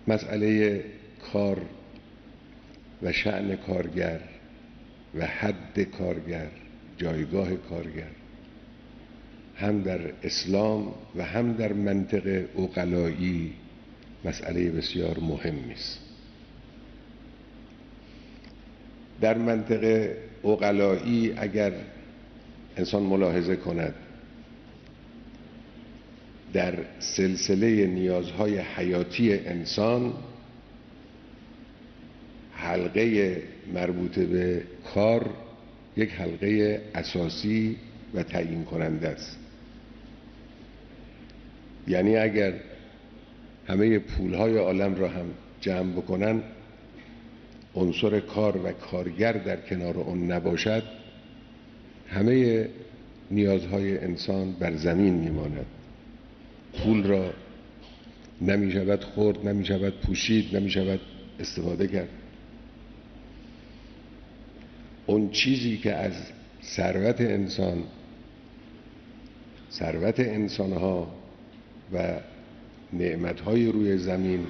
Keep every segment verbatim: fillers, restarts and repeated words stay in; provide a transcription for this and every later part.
مسئله کار و شأن کارگر و حد کارگر، جایگاه کارگر، هم در اسلام و هم در منطق عقلایی مسئله بسیار مهمی است. در منطق عقلایی اگر انسان ملاحظه کند، در سلسله نیازهای حیاتی انسان حلقه مربوط به کار یک حلقه اساسی و تعیین کننده است. یعنی اگر همه پولهای عالم را هم جمع بکنن، عنصر کار و کارگر در کنار اون نباشد، همه نیازهای انسان بر زمین میماند. پول را نمی شود خورد، نمی شود پوشید، نمی شود استفاده کرد. اون چیزی که از ثروت انسان، ثروت انسانها و نعمتهای روی زمین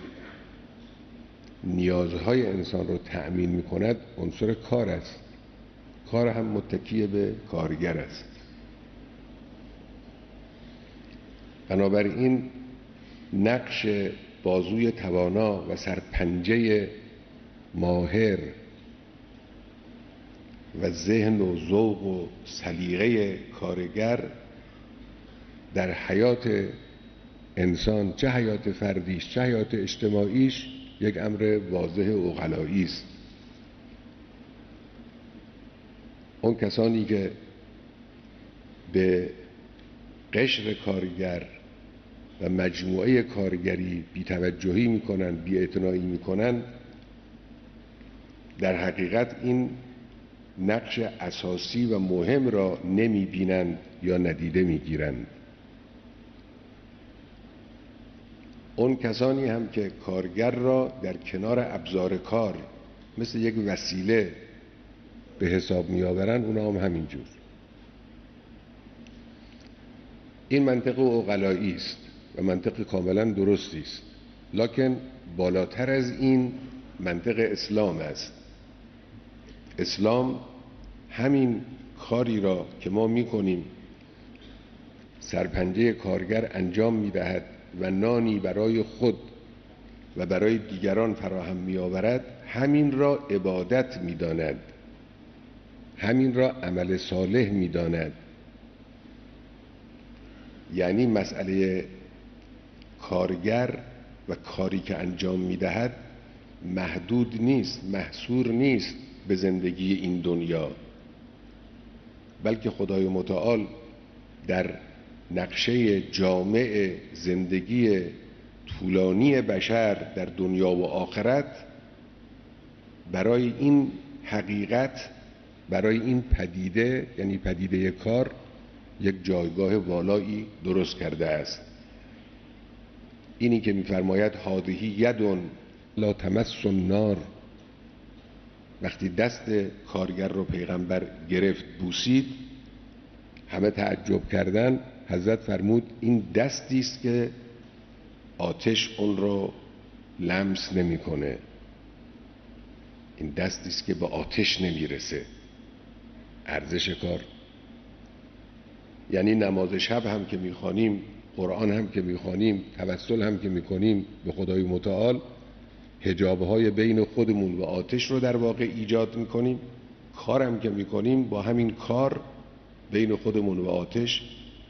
نیازهای انسان رو تأمین می کند، عنصر کار است. کار هم متکی به کارگر است. بنابراین نقش بازوی توانا و سرپنجه ماهر و ذهن و ذوق و سلیقه کارگر در حیات انسان، چه حیات فردیش چه حیات اجتماعیش، یک امر واضح عقلایی است. اون کسانی که به قشر کارگر و مجموعه کارگری بی‌توجهی میکنن، بی‌اعتنایی میکنن، در حقیقت این نقش اساسی و مهم را نمیبینند یا ندیده میگیرند. اون کسانی هم که کارگر را در کنار ابزار کار مثل یک وسیله به حساب میآورند، اونا هم همینجور. این منطق عقلایی است و منطق کاملا درستی است، لکن بالاتر از این منطق اسلام است. اسلام همین کاری را که ما میکنیم سرپنجه کارگر انجام میدهد و نانی برای خود و برای دیگران فراهم میآورد، همین را عبادت میداند، همین را عمل صالح میداند. یعنی مسئله کارگر و کاری که انجام میدهد محدود نیست، محصور نیست به زندگی این دنیا، بلکه خدای متعال در نقشه جامع زندگی طولانی بشر در دنیا و آخرت برای این حقیقت، برای این پدیده، یعنی پدیده کار، یک جایگاه والایی درست کرده است. اینی که می‌فرماید هذه ید لا تمس النار، وقتی دست کارگر رو پیغمبر گرفت بوسید، همه تعجب کردن. حضرت فرمود این دستی است که آتش اون رو لمس نمی‌کنه، این دستی است که به آتش نمیرسه. ارزش کار یعنی نماز شب هم که میخوانیم، قرآن هم که میخوانیم، توسل هم که میکنیم به خدای متعال، حجابهای بین خودمون و آتش رو در واقع ایجاد میکنیم. کار هم که میکنیم، با همین کار بین خودمون و آتش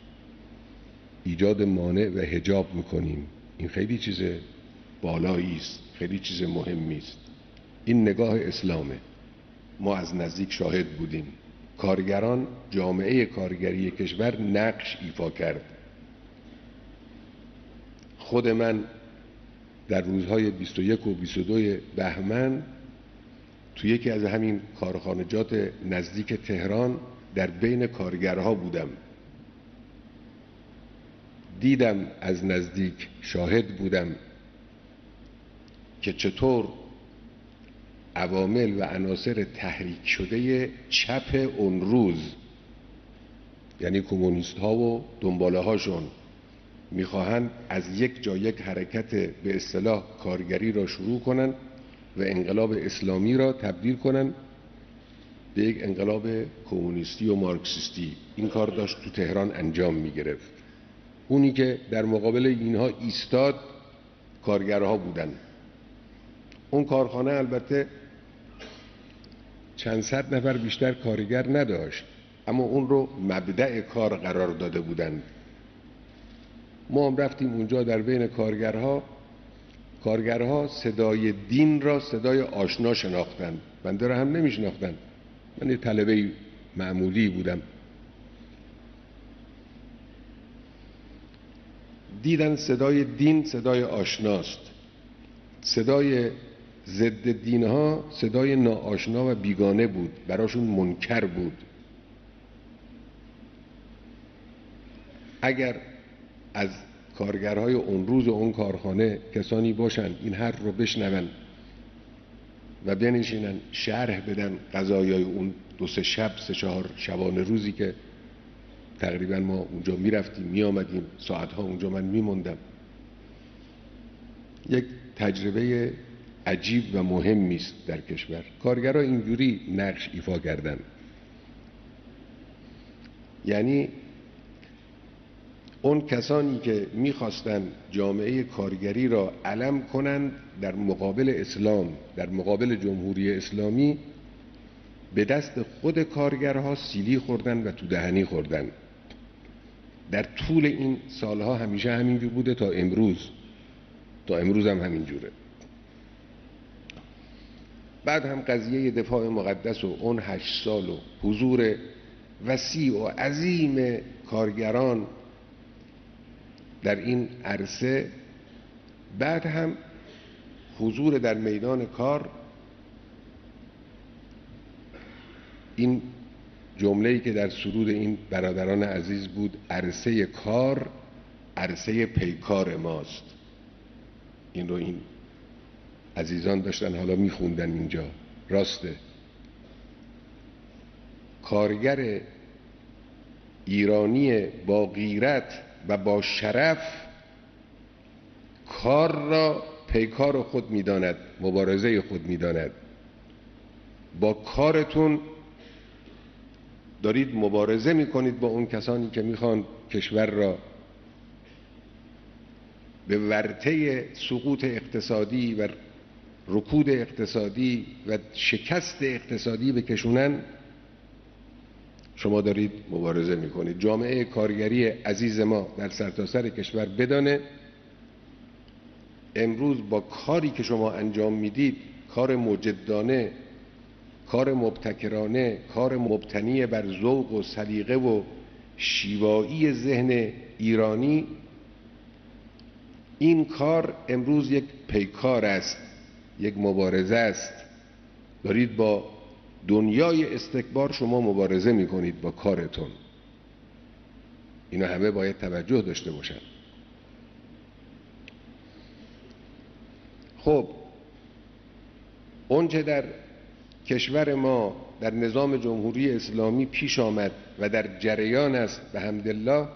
ایجاد مانع و حجاب میکنیم. این خیلی چیز بالایی است، خیلی چیز مهمی است. این نگاه اسلامه. ما از نزدیک شاهد بودیم. کارگران، جامعه کارگری کشور نقش ایفا کرد. خود من در روزهای بیست و یک و بیست و دو بهمن توی یکی از همین کارخانجات نزدیک تهران در بین کارگرها بودم. دیدم، از نزدیک شاهد بودم که چطور عوامل و عناصر تحریک شده چپ اون روز، یعنی کمونیست ها و دنباله هاشون، میخواهند از یک جا یک حرکت به اصطلاح کارگری را شروع کنند و انقلاب اسلامی را تبدیل کنند به یک انقلاب کمونیستی و مارکسیستی. این کار داشت تو تهران انجام میگرفت. اونی که در مقابل اینها ایستاد کارگرها بودن. اون کارخانه البته چند صد نفر بیشتر کارگر نداشت، اما اون رو مبدأ کار قرار داده بودند. ما هم رفتیم اونجا در بین کارگرها. کارگرها صدای دین را صدای آشنا شناختند، بنده را هم نمی شناختند. من یه طلبه معمولی بودم. دیدن صدای دین صدای آشناست، صدای ضد دین ها صدای ناآشنا و بیگانه بود، براشون منکر بود. اگر از کارگرهای اون روز و اون کارخانه کسانی باشن این حرف رو بشنون و بنشینن شرح بدن قضایای اون دو سه شب سه چهار شبانه روزی که تقریبا ما اونجا میرفتیم می آمدیم، ساعتها اونجا من میموندم، یک تجربه عجیب و مهمی است در کشور. کارگرها اینجوری نقش ایفا کردن، یعنی اون کسانی که میخواستند جامعه کارگری را علم کنند در مقابل اسلام، در مقابل جمهوری اسلامی، به دست خود کارگرها سیلی خوردن و تو دهنی خوردن. در طول این سالها همیشه همینجور بوده تا امروز، تا امروز هم همینجوره. بعد هم قضیه دفاع مقدس و اون هشت سال و حضور وسیع و عظیم کارگران در این عرصه، بعد هم حضور در میدان کار. این جمله‌ای که در سرود این برادران عزیز بود، عرصه کار عرصه پیکار ماست، این رو این عزیزان داشتن حالا میخوندن اینجا. راسته، کارگر ایرانی با غیرت و با شرف کار را پیکار خود میداند، مبارزه خود میداند. با کارتون دارید مبارزه میکنید با اون کسانی که میخوان کشور را به ورطه سقوط اقتصادی و رکود اقتصادی و شکست اقتصادی بکشونن. شما دارید مبارزه میکنید. جامعه کارگری عزیز ما در سرتاسر کشور بدانه امروز با کاری که شما انجام میدید، کار مجدانه، کار مبتکرانه، کار مبتنی بر ذوق و سلیقه و شیوایی ذهن ایرانی، این کار امروز یک پیکار است، یک مبارزه است. دارید با دنیای استکبار شما مبارزه میکنید با کارتون. اینا همه باید توجه داشته باشن. خب اونچه در کشور ما در نظام جمهوری اسلامی پیش آمد و در جریان است به حمدالله،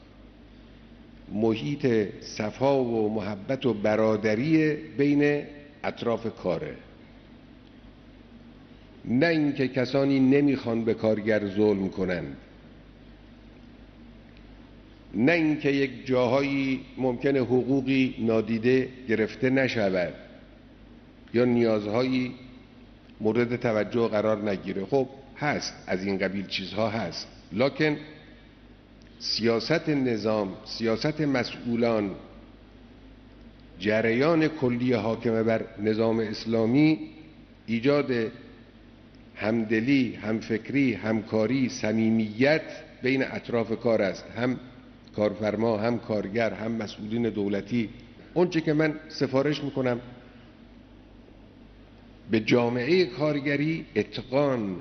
محیط صفا و محبت و برادری بین اطراف کاره. نه اینکه کسانی نمیخوان به کارگر ظلم کنند، نه اینکه یک جاهایی ممکنه حقوقی نادیده گرفته نشود یا نیازهایی مورد توجه قرار نگیره. خب هست، از این قبیل چیزها هست، لکن سیاست نظام، سیاست مسئولان، جریان کلی حاکم بر نظام اسلامی ایجاد همدلی، همفکری، همکاری، صمیمیت بین اطراف کار است، هم کارفرما، هم کارگر، هم مسئولین دولتی. اونچه که من سفارش میکنم به جامعه کارگری، اتقان،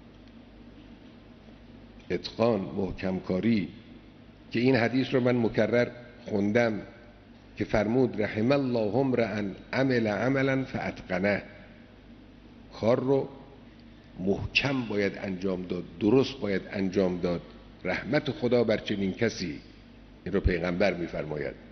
اتقان، محکم کاری، که این حدیث رو من مکرر خوندم که فرمود رحم الله امرأ عمل عملا فاتقنه. کار رو محکم باید انجام داد، درست باید انجام داد. رحمت خدا بر چنین کسی. این رو پیغمبر میفرماید.